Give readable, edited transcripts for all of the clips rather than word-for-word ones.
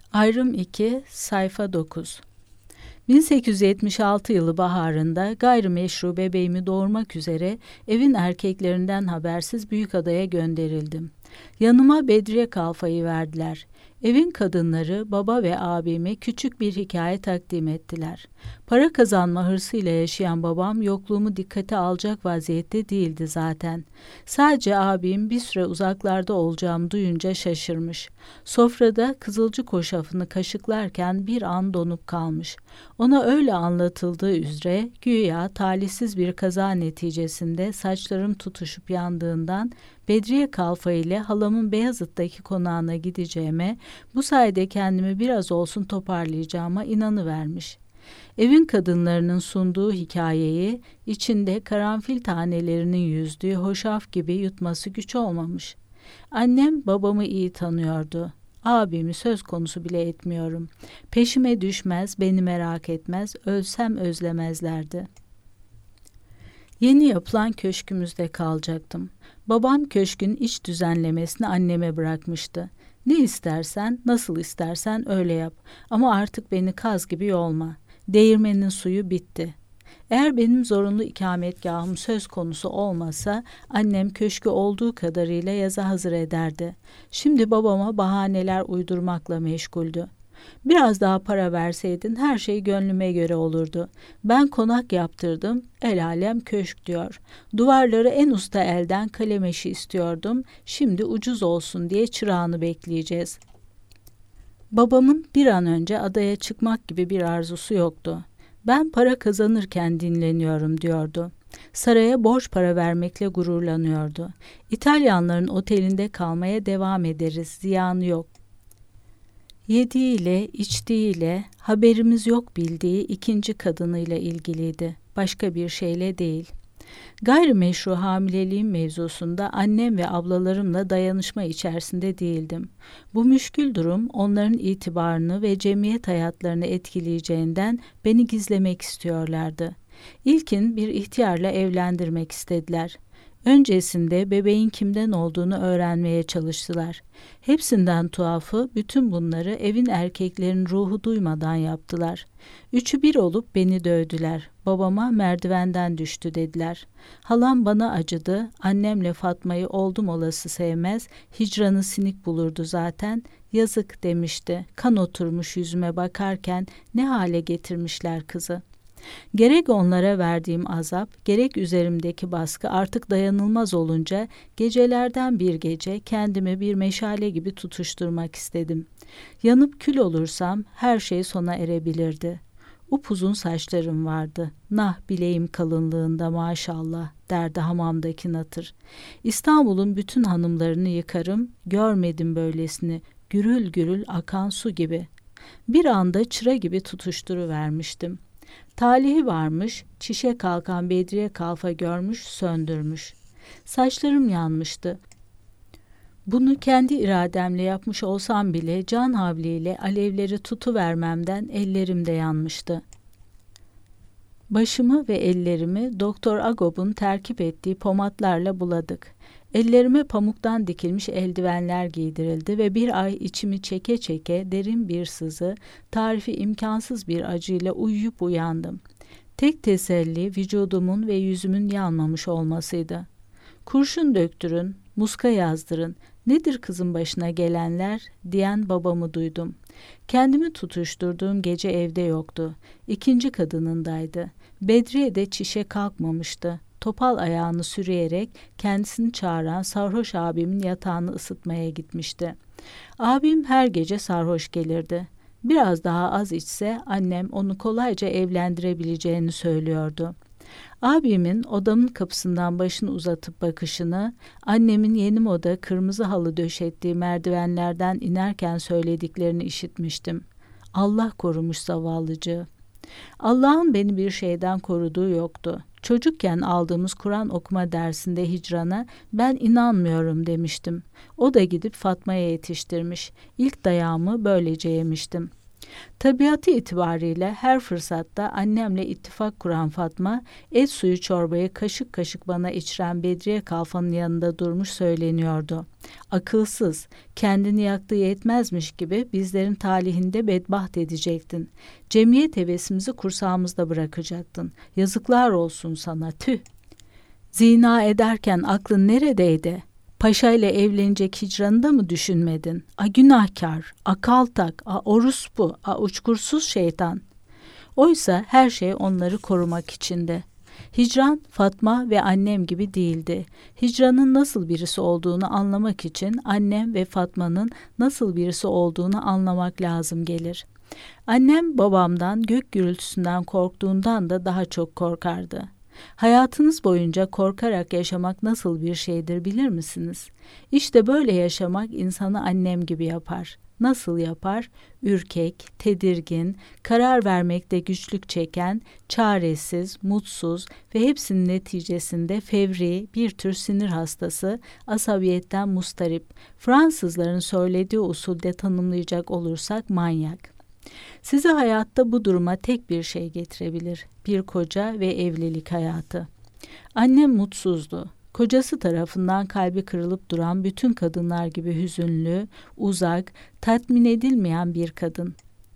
Ayrım 2, sayfa 9. 1876 yılı baharında gayrimeşru bebeğimi doğurmak üzere evin erkeklerinden habersiz Büyükada'ya gönderildim. Yanıma Bedriye Kalfa'yı verdiler. Evin kadınları baba ve abime küçük bir hikaye takdim ettiler. Para kazanma hırsıyla yaşayan babam yokluğumu dikkate alacak vaziyette değildi zaten. Sadece abim bir süre uzaklarda olacağımı duyunca şaşırmış. Sofrada kızılcık hoşafını kaşıklarken bir an donup kalmış. Ona öyle anlatıldığı üzere güya talihsiz bir kaza neticesinde saçlarım tutuşup yandığından Bedriye Kalfa ile halamın Beyazıt'taki konağına gideceğime, bu sayede kendimi biraz olsun toparlayacağıma inanıvermiş. Evin kadınlarının sunduğu hikayeyi içinde karanfil tanelerinin yüzdüğü hoşaf gibi yutması güç olmamış. Annem babamı iyi tanıyordu. Abimi söz konusu bile etmiyorum. Peşime düşmez, beni merak etmez, ölsem özlemezlerdi. Yeni yapılan köşkümüzde kalacaktım. Babam köşkün iç düzenlemesini anneme bırakmıştı. Ne istersen, nasıl istersen öyle yap. Ama artık beni kaz gibi yolma. Değirmenin suyu bitti. Eğer benim zorunlu ikametgahım söz konusu olmasa, annem köşkü olduğu kadarıyla yaza hazır ederdi. Şimdi babama bahaneler uydurmakla meşguldü. Biraz daha para verseydin her şey gönlüme göre olurdu. Ben konak yaptırdım, el alem köşk diyor. Duvarları en usta elden kalemeşi istiyordum, şimdi ucuz olsun diye çırağını bekleyeceğiz. Babamın bir an önce adaya çıkmak gibi bir arzusu yoktu. Ben para kazanırken dinleniyorum diyordu. Saraya borç para vermekle gururlanıyordu. İtalyanların otelinde kalmaya devam ederiz, ziyanı yok. Yediğiyle, içtiğiyle, haberimiz yok bildiği ikinci kadınıyla ilgiliydi. Başka bir şeyle değil. Gayrimeşru hamileliğim mevzusunda annem ve ablalarımla dayanışma içerisinde değildim. Bu müşkül durum onların itibarını ve cemiyet hayatlarını etkileyeceğinden beni gizlemek istiyorlardı. İlkin bir ihtiyarla evlendirmek istediler. Öncesinde bebeğin kimden olduğunu öğrenmeye çalıştılar. Hepsinden tuhafı bütün bunları evin erkeklerin ruhu duymadan yaptılar. Üçü bir olup beni dövdüler. Babama merdivenden düştü dediler. Halam bana acıdı. Annemle Fatma'yı oldum olası sevmez. Hicranı sinik bulurdu zaten. Yazık demişti. Kan oturmuş yüzüme bakarken ne hale getirmişler kızı. Gerek onlara verdiğim azap, gerek üzerimdeki baskı artık dayanılmaz olunca gecelerden bir gece kendimi bir meşale gibi tutuşturmak istedim. Yanıp kül olursam her şey sona erebilirdi. Upuzun saçlarım vardı. Nah bileğim kalınlığında maşallah derdi hamamdaki natır. İstanbul'un bütün hanımlarını yıkarım, görmedim böylesini, gürül gürül akan su gibi. Bir anda çıra gibi tutuşturuvermiştim. Talihi varmış, çişe kalkan Bedriye Kalfa görmüş, söndürmüş. Saçlarım yanmıştı. Bunu kendi irademle yapmış olsam bile can havliyle alevleri tutuvermemden ellerim de yanmıştı. Başımı ve ellerimi Doktor Agop'un terkip ettiği pomatlarla buladık. Ellerime pamuktan dikilmiş eldivenler giydirildi ve bir ay içimi çeke çeke derin bir sızı, tarifi imkansız bir acıyla uyuyup uyandım. Tek teselli vücudumun ve yüzümün yanmamış olmasıydı. Kurşun döktürün, muska yazdırın, nedir kızın başına gelenler diyen babamı duydum. Kendimi tutuşturduğum gece evde yoktu. İkinci kadınındaydı. Bedriye de çişe kalkmamıştı. Topal ayağını sürüyerek kendisini çağıran sarhoş abimin yatağını ısıtmaya gitmişti. Abim her gece sarhoş gelirdi. Biraz daha az içse annem onu kolayca evlendirebileceğini söylüyordu. Abimin odamın kapısından başını uzatıp bakışını, annemin yeni moda kırmızı halı döşettiği merdivenlerden inerken söylediklerini işitmiştim. Allah korumuş zavallıcığı. Allah'ın beni bir şeyden koruduğu yoktu. Çocukken aldığımız Kur'an okuma dersinde Hicran'a ben inanmıyorum demiştim. O da gidip Fatma'ya yetiştirmiş. İlk dayağımı böylece yemiştim. Tabiatı itibariyle her fırsatta annemle ittifak kuran Fatma, et suyu çorbayı kaşık kaşık bana içiren Bedriye Kalfa'nın yanında durmuş söyleniyordu. Akılsız, kendini yaktığı yetmezmiş gibi bizlerin talihinde bedbaht edecektin. Cemiyet hevesimizi kursağımızda bırakacaktın. Yazıklar olsun sana, tüh! Zina ederken aklın neredeydi? Paşa ile evlenecek hicranı da mı düşünmedin? A günahkar, a kaltak, a orospu, a uçkursuz şeytan. Oysa her şey onları korumak içindi. Hicran, Fatma ve annem gibi değildi. Hicranın nasıl birisi olduğunu anlamak için annem ve Fatma'nın nasıl birisi olduğunu anlamak lazım gelir. Annem babamdan, gök gürültüsünden korktuğundan da daha çok korkardı. Hayatınız boyunca korkarak yaşamak nasıl bir şeydir bilir misiniz? İşte böyle yaşamak insanı annem gibi yapar. Nasıl yapar? Ürkek, tedirgin, karar vermekte güçlük çeken, çaresiz, mutsuz ve hepsinin neticesinde fevri, bir tür sinir hastası, asabiyetten mustarip, Fransızların söylediği usulde tanımlayacak olursak manyak. Sizi hayatta bu duruma tek bir şey getirebilir. Bir koca ve evlilik hayatı. Annem mutsuzdu. Kocası tarafından kalbi kırılıp duran bütün kadınlar gibi hüzünlü, uzak, tatmin edilmeyen bir kadın.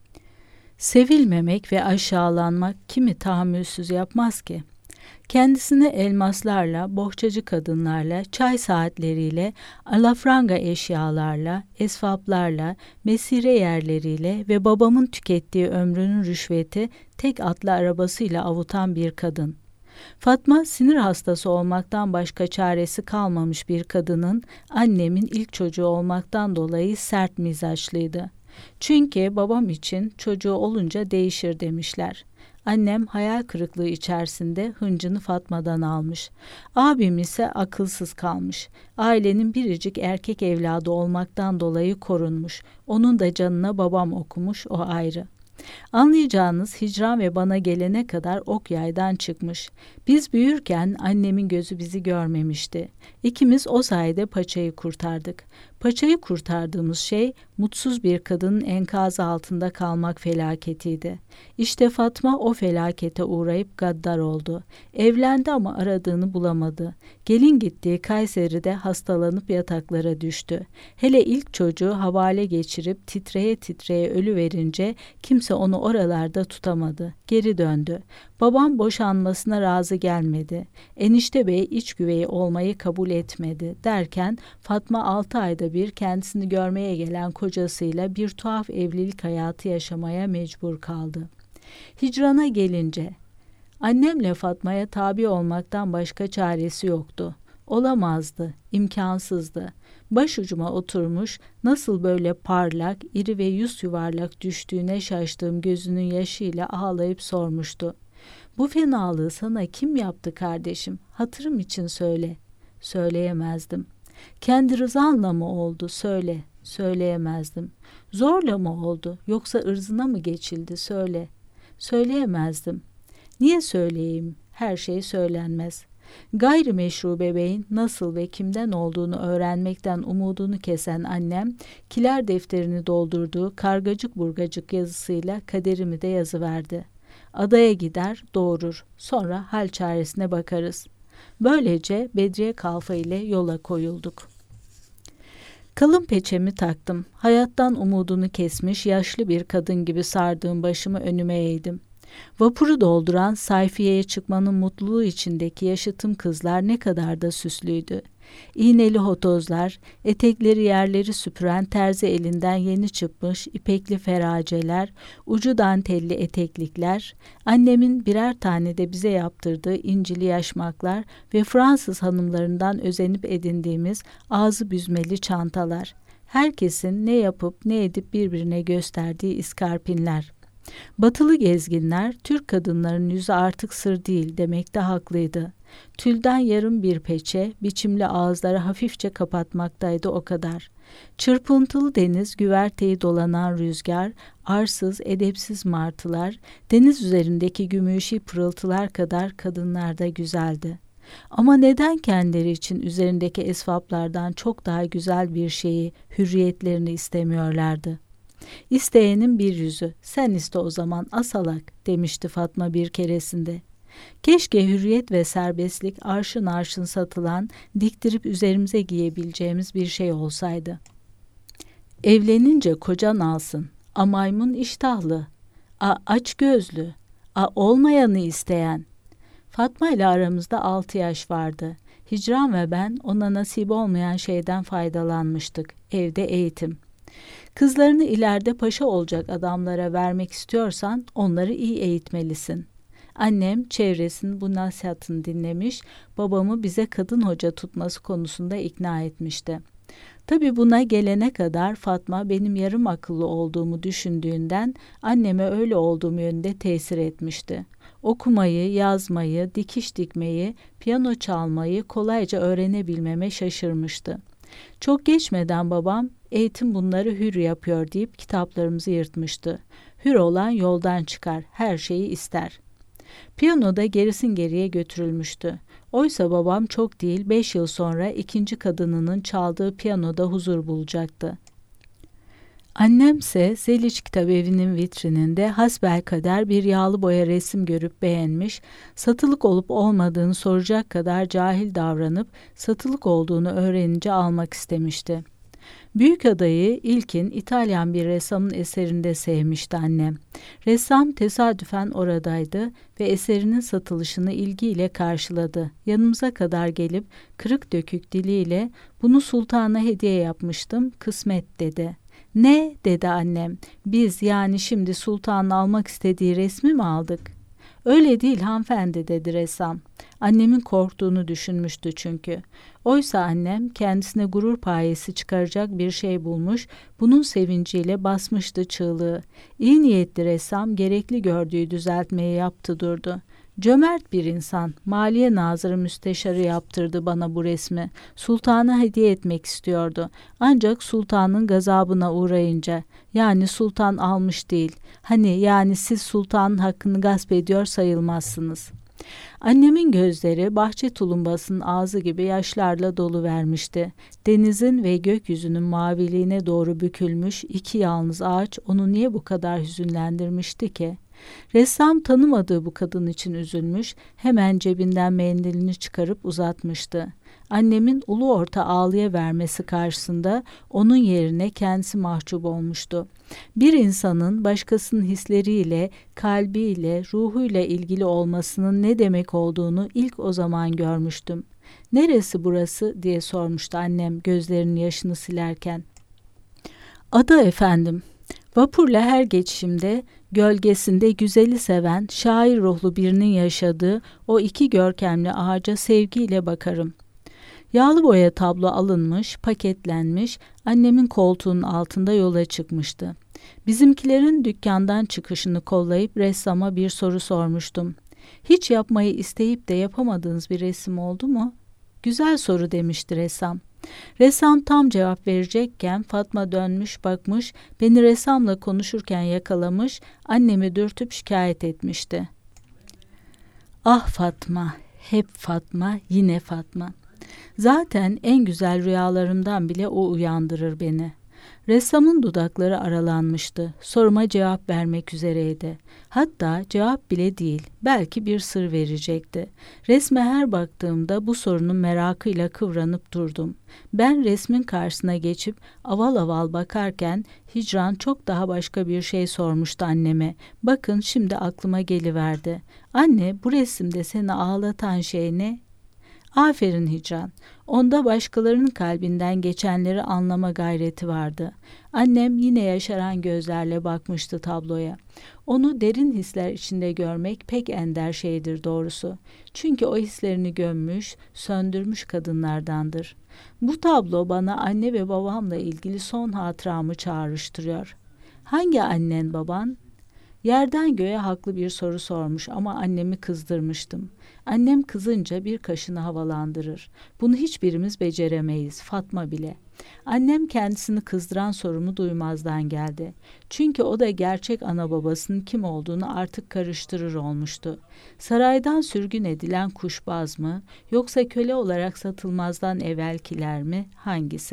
Sevilmemek ve aşağılanmak kimi tahammülsüz yapmaz ki? Kendisini elmaslarla, bohçacı kadınlarla, çay saatleriyle, alafranga eşyalarla, esvaplarla, mesire yerleriyle ve babamın tükettiği ömrünün rüşveti tek atlı arabasıyla avutan bir kadın. Fatma sinir hastası olmaktan başka çaresi kalmamış bir kadının, annemin ilk çocuğu olmaktan dolayı sert mizaçlıydı. Çünkü babam için çocuğu olunca değişir demişler. Annem hayal kırıklığı içerisinde hıncını Fatma'dan almış. Abim ise akılsız kalmış. Ailenin biricik erkek evladı olmaktan dolayı korunmuş. Onun da canına babam okumuş, o ayrı. Anlayacağınız hicran ve bana gelene kadar ok yaydan çıkmış. Biz büyürken annemin gözü bizi görmemişti. İkimiz o sayede paçayı kurtardık. Paçayı kurtardığımız şey mutsuz bir kadının enkazı altında kalmak felaketiydi. İşte Fatma o felakete uğrayıp gaddar oldu. Evlendi ama aradığını bulamadı. Gelin gittiği Kayseri'de hastalanıp yataklara düştü. Hele ilk çocuğu havale geçirip titreye titreye ölüverince kimse onu oralarda tutamadı. Geri döndü. Babam boşanmasına razı gelmedi. Enişte bey iç güveyi olmayı kabul etmedi derken Fatma 6 ayda bir kendisini görmeye gelen kocasıyla bir tuhaf evlilik hayatı yaşamaya mecbur kaldı. Hicrana gelince annemle Fatma'ya tabi olmaktan başka çaresi yoktu. Olamazdı, imkansızdı. Başucuma oturmuş, nasıl böyle parlak, iri ve yüz yuvarlak düştüğüne şaştığım gözünün yaşıyla ağlayıp sormuştu. Bu fenalığı sana kim yaptı kardeşim? Hatırım için söyle. Söyleyemezdim. Kendi rızanla mı oldu? Söyle. Söyleyemezdim. Zorla mı oldu? Yoksa ırzına mı geçildi? Söyle. Söyleyemezdim. Niye söyleyeyim? Her şey söylenmez. Gayrimeşru bebeğin nasıl ve kimden olduğunu öğrenmekten umudunu kesen annem, kiler defterini doldurduğu kargacık burgacık yazısıyla kaderimi de yazıverdi. Adaya gider, doğurur. Sonra hal çaresine bakarız. Böylece Bedriye Kalfa ile yola koyulduk. Kalın peçemi taktım. Hayattan umudunu kesmiş yaşlı bir kadın gibi sardığım başımı önüme eğdim. Vapuru dolduran sayfiyeye çıkmanın mutluluğu içindeki yaşıtım kızlar ne kadar da süslüydü. İğneli hotozlar, etekleri yerleri süpüren terzi elinden yeni çıkmış ipekli feraceler, ucu dantelli eteklikler, annemin birer tane de bize yaptırdığı incili yaşmaklar ve Fransız hanımlarından özenip edindiğimiz ağzı büzmeli çantalar. Herkesin ne yapıp ne edip birbirine gösterdiği iskarpinler. Batılı gezginler, Türk kadınların yüzü artık sır değil demekte haklıydı. Tülden yarım bir peçe, biçimli ağızları hafifçe kapatmaktaydı o kadar. Çırpıntılı deniz, güverteyi dolanan rüzgar, arsız, edepsiz martılar, deniz üzerindeki gümüşi pırıltılar kadar kadınlar da güzeldi. Ama neden kendileri için üzerindeki esvaplardan çok daha güzel bir şeyi, hürriyetlerini istemiyorlardı? İsteyenin bir yüzü, sen iste o zaman asalak demişti Fatma bir keresinde. Keşke hürriyet ve serbestlik arşın arşın satılan, diktirip üzerimize giyebileceğimiz bir şey olsaydı. Evlenince kocan alsın, a maymun iştahlı, a aç gözlü, a olmayanı isteyen. Fatma ile aramızda 6 yaş vardı. Hicran ve ben ona nasip olmayan şeyden faydalanmıştık. Evde eğitim. Kızlarını ileride paşa olacak adamlara vermek istiyorsan onları iyi eğitmelisin. Annem çevresinin bu nasihatını dinlemiş, babamı bize kadın hoca tutması konusunda ikna etmişti. Tabii buna gelene kadar Fatma benim yarım akıllı olduğumu düşündüğünden anneme öyle olduğum yönünde tesir etmişti. Okumayı, yazmayı, dikiş dikmeyi, piyano çalmayı kolayca öğrenebilmeme şaşırmıştı. Çok geçmeden babam eğitim bunları hür yapıyor deyip kitaplarımızı yırtmıştı. Hür olan yoldan çıkar, her şeyi ister. Piyanoda gerisin geriye götürülmüştü. Oysa babam çok değil 5 yıl sonra ikinci kadınının çaldığı piyanoda huzur bulacaktı. Annemse Zeliç Kitabevi'nin vitrininde hasbelkader bir yağlı boya resim görüp beğenmiş, satılık olup olmadığını soracak kadar cahil davranıp satılık olduğunu öğrenince almak istemişti. Büyükada'yı ilkin İtalyan bir ressamın eserinde sevmişti annem. Ressam tesadüfen oradaydı ve eserinin satılışını ilgiyle karşıladı. Yanımıza kadar gelip kırık dökük diliyle "Bunu sultana hediye yapmıştım, kısmet" dedi. "Ne?" dedi annem. "Biz yani şimdi sultanın almak istediği resmi mi aldık?" "Öyle değil hanımefendi" dedi ressam. Annemin korktuğunu düşünmüştü çünkü. Oysa annem kendisine gurur payesi çıkaracak bir şey bulmuş, bunun sevinciyle basmıştı çığlığı. İyi niyetli ressam gerekli gördüğü düzeltmeyi yaptı durdu. "Cömert bir insan, Maliye Nazırı Müsteşarı yaptırdı bana bu resmi. Sultana hediye etmek istiyordu. Ancak sultanın gazabına uğrayınca, yani sultan almış değil. Hani yani siz sultanın hakkını gasp ediyor sayılmazsınız." Annemin gözleri bahçe tulumbasının ağzı gibi yaşlarla dolu vermişti. Denizin ve gökyüzünün maviliğine doğru bükülmüş iki yalnız ağaç onu niye bu kadar hüzünlendirmişti ki? Ressam tanımadığı bu kadın için üzülmüş, hemen cebinden mendilini çıkarıp uzatmıştı. Annemin ulu orta ağlayıvermesi karşısında onun yerine kendisi mahcup olmuştu. Bir insanın başkasının hisleriyle, kalbiyle, ruhuyla ilgili olmasının ne demek olduğunu ilk o zaman görmüştüm. "Neresi burası?" diye sormuştu annem gözlerinin yaşını silerken. "Ada efendim. Vapurla her geçişimde gölgesinde güzeli seven, şair ruhlu birinin yaşadığı o iki görkemli ağaca sevgiyle bakarım." Yağlı boya tablo alınmış, paketlenmiş, annemin koltuğunun altında yola çıkmıştı. Bizimkilerin dükkandan çıkışını kollayıp ressama bir soru sormuştum. "Hiç yapmayı isteyip de yapamadığınız bir resim oldu mu?" "Güzel soru" demişti ressam. Ressam tam cevap verecekken Fatma dönmüş bakmış, beni ressamla konuşurken yakalamış, annemi dürtüp şikayet etmişti. "Ah Fatma, hep Fatma, yine Fatma. Zaten en güzel rüyalarımdan bile o uyandırır beni." Ressamın dudakları aralanmıştı. Soruma cevap vermek üzereydi. Hatta cevap bile değil, belki bir sır verecekti. Resme her baktığımda bu sorunun merakıyla kıvranıp durdum. Ben resmin karşısına geçip aval aval bakarken Hicran çok daha başka bir şey sormuştu anneme. Bakın şimdi aklıma geliverdi. "Anne, bu resimde seni ağlatan şey ne?" "Aferin Hicran. Onda başkalarının kalbinden geçenleri anlama gayreti vardı." Annem yine yaşaran gözlerle bakmıştı tabloya. Onu derin hisler içinde görmek pek ender şeydir doğrusu. Çünkü o hislerini gömmüş, söndürmüş kadınlardandır. Bu tablo bana anne ve babamla ilgili son hatıramı çağrıştırıyor. "Hangi annen baban?" Yerden göğe haklı bir soru sormuş ama annemi kızdırmıştım. Annem kızınca bir kaşını havalandırır. Bunu hiçbirimiz beceremeyiz, Fatma bile. Annem kendisini kızdıran sorumu duymazdan geldi. Çünkü o da gerçek ana babasının kim olduğunu artık karıştırır olmuştu. Saraydan sürgün edilen kuşbaz mı, yoksa köle olarak satılmazdan evvelkiler mi, hangisi?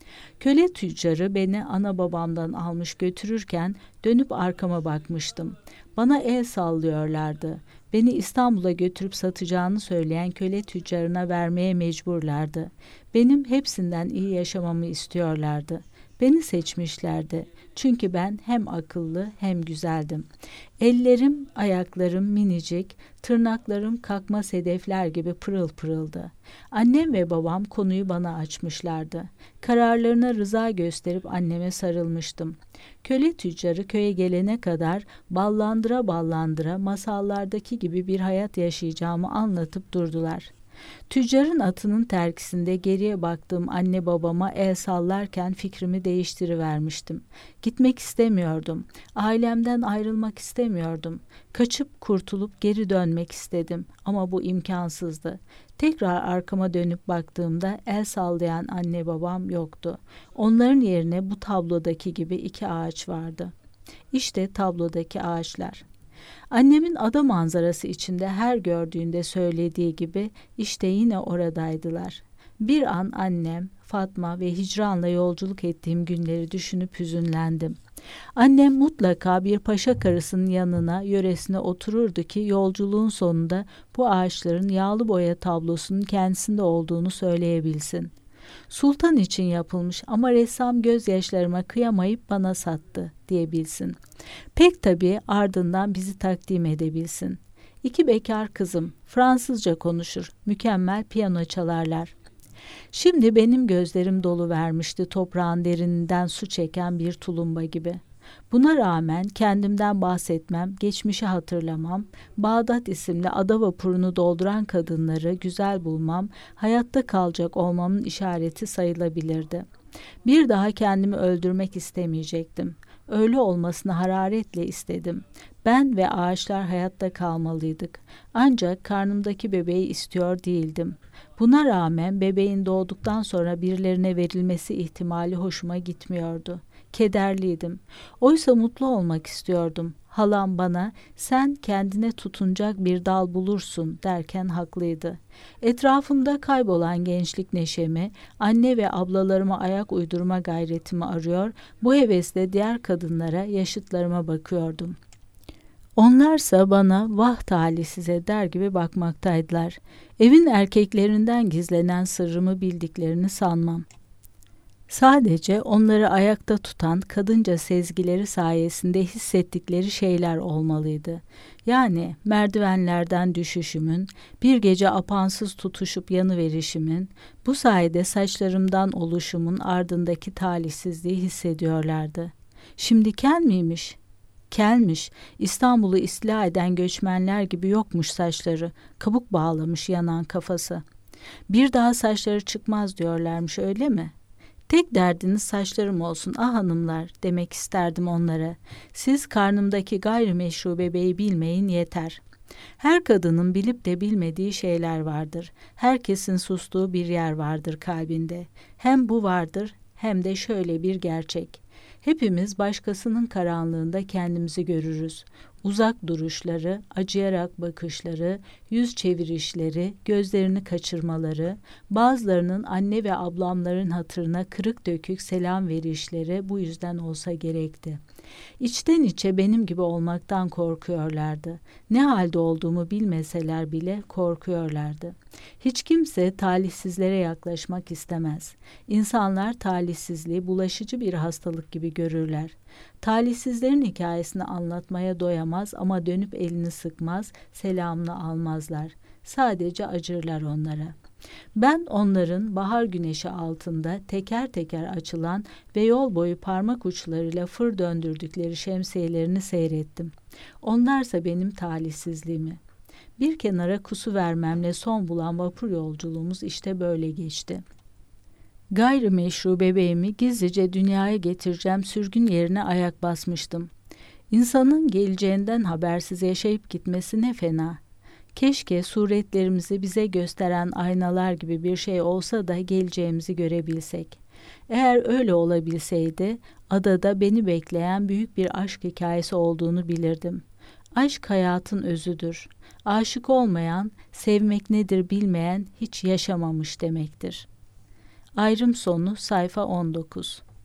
Köle tüccarı beni ana babamdan almış götürürken dönüp arkama bakmıştım. Bana el sallıyorlardı. Beni İstanbul'a götürüp satacağını söyleyen köle tüccarına vermeye mecburlardı. Benim hepsinden iyi yaşamamı istiyorlardı. Beni seçmişlerdi. Çünkü ben hem akıllı hem güzeldim. Ellerim, ayaklarım minicik, tırnaklarım kakma sedefler gibi pırıl pırıldı. Annem ve babam konuyu bana açmışlardı. Kararlarına rıza gösterip anneme sarılmıştım. Köle tüccarı köye gelene kadar ballandıra ballandıra masallardaki gibi bir hayat yaşayacağımı anlatıp durdular. Tüccarın atının terkisinde geriye baktığım anne babama el sallarken fikrimi değiştirivermiştim. Gitmek istemiyordum. Ailemden ayrılmak istemiyordum. Kaçıp kurtulup geri dönmek istedim ama bu imkansızdı. Tekrar arkama dönüp baktığımda el sallayan anne babam yoktu. Onların yerine bu tablodaki gibi 2 ağaç vardı. İşte tablodaki ağaçlar. Annemin ada manzarası içinde her gördüğünde söylediği gibi işte yine oradaydılar. Bir an annem, Fatma ve hicranla yolculuk ettiğim günleri düşünüp hüzünlendim. Annem mutlaka bir paşa karısının yanına, yöresine otururdu ki yolculuğun sonunda bu ağaçların yağlı boya tablosunun kendisinde olduğunu söyleyebilsin. Sultan için yapılmış ama ressam gözyaşlarıma kıyamayıp bana sattı diyebilsin. Pek tabii ardından bizi takdim edebilsin. 2 bekar kızım, Fransızca konuşur, mükemmel piyano çalarlar. Şimdi benim gözlerim dolu vermişti toprağın derininden su çeken bir tulumba gibi. Buna rağmen kendimden bahsetmem, geçmişi hatırlamam, Bağdat isimli ada vapurunu dolduran kadınları güzel bulmam, hayatta kalacak olmamın işareti sayılabilirdi. Bir daha kendimi öldürmek istemeyecektim. Öyle olmasını hararetle istedim. Ben ve ağaçlar hayatta kalmalıydık. Ancak karnımdaki bebeği istiyor değildim. Buna rağmen bebeğin doğduktan sonra birilerine verilmesi ihtimali hoşuma gitmiyordu. Kederliydim. Oysa mutlu olmak istiyordum. Halam bana sen kendine tutunacak bir dal bulursun derken haklıydı. Etrafımda kaybolan gençlik neşemi, anne ve ablalarıma ayak uydurma gayretimi arıyor, bu hevesle diğer kadınlara, yaşıtlarıma bakıyordum. Onlarsa bana vah talihsize der gibi bakmaktaydılar. Evin erkeklerinden gizlenen sırrımı bildiklerini sanmam. Sadece onları ayakta tutan kadınca sezgileri sayesinde hissettikleri şeyler olmalıydı. Yani merdivenlerden düşüşümün, bir gece apansız tutuşup yanıverişimin, bu sayede saçlarımdan oluşumun ardındaki talihsizliği hissediyorlardı. Şimdi kel miymiş? Kelmiş, İstanbul'u istila eden göçmenler gibi yokmuş saçları, kabuk bağlamış yanan kafası. Bir daha saçları çıkmaz diyorlarmış, öyle mi? Tek derdiniz saçlarım olsun ah hanımlar demek isterdim onlara. Siz karnımdaki gayrimeşru bebeği bilmeyin yeter. Her kadının bilip de bilmediği şeyler vardır. Herkesin sustuğu bir yer vardır kalbinde. Hem bu vardır hem de şöyle bir gerçek. Hepimiz başkasının karanlığında kendimizi görürüz. Uzak duruşları, acıyarak bakışları, yüz çevirişleri, gözlerini kaçırmaları, bazılarının anne ve ablamların hatırına kırık dökük selam verişleri bu yüzden olsa gerekti. İçten içe benim gibi olmaktan korkuyorlardı. Ne halde olduğumu bilmeseler bile korkuyorlardı. Hiç kimse talihsizlere yaklaşmak istemez. İnsanlar talihsizliği bulaşıcı bir hastalık gibi görürler. Talihsizlerin hikayesini anlatmaya doyamaz ama dönüp elini sıkmaz, selamını almazlar. Sadece acırlar onlara. Ben onların bahar güneşi altında teker teker açılan ve yol boyu parmak uçlarıyla fır döndürdükleri şemsiyelerini seyrettim. Onlarsa benim talihsizliğimi. Bir kenara kusu vermemle son bulan vapur yolculuğumuz işte böyle geçti. Gayrimeşru bebeğimi gizlice dünyaya getireceğim sürgün yerine ayak basmıştım. İnsanın geleceğinden habersiz yaşayıp gitmesi ne fena. Keşke suretlerimizi bize gösteren aynalar gibi bir şey olsa da geleceğimizi görebilsek. Eğer öyle olabilseydi, adada beni bekleyen büyük bir aşk hikayesi olduğunu bilirdim. Aşk hayatın özüdür. Aşık olmayan, sevmek nedir bilmeyen hiç yaşamamış demektir. Ayrım sonu sayfa 19.